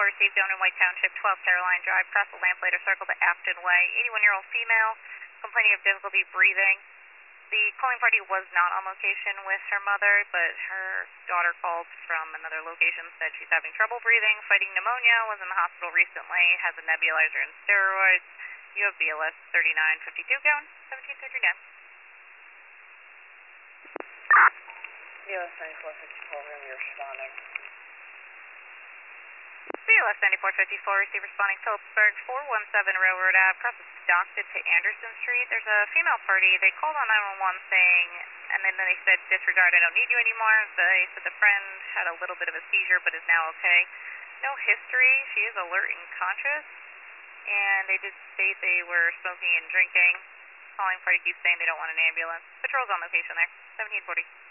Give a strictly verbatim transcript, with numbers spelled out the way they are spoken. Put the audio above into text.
received down in White Township, twelve Caroline Drive, cross the Lamplighter Circle to Afton Way. eighty-one-year-old female complaining of difficulty breathing. The calling party was not on location with her mother, but her daughter called from another location, said she's having trouble breathing, fighting pneumonia, was in the hospital recently, has a nebulizer and steroids. You have B L S thirty-nine fifty-two going, seventeen thirty-nine. B L S ninety-four fifty-four, room, you're responding. B L S ninety-four fifty-four, receive responding Phillipsburg, four one seven Railroad Ave, crosses Stockton to Anderson Street. There's a female party. They called on nine one one saying, and then they said, disregard, I don't need you anymore. They said the friend had a little bit of a seizure but is now okay. No history. She is alert and conscious. And they did state they were smoking and drinking. Calling party keeps saying they don't want an ambulance. Patrol's on location there, seventeen forty.